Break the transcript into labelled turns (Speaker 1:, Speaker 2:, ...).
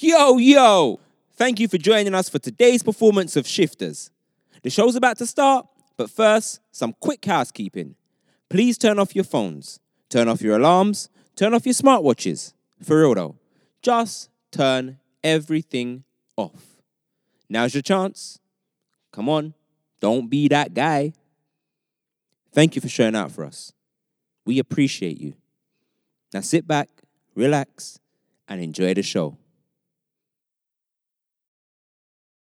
Speaker 1: Yo! Thank you for joining us for today's performance of Shifters. The show's about to start, but first, some quick housekeeping. Please turn off your phones, turn off your alarms, turn off your smartwatches. For real though, just turn everything off. Now's your chance. Come on, don't be that guy. Thank you for showing out for us. We appreciate you. Now sit back, relax, and enjoy the show.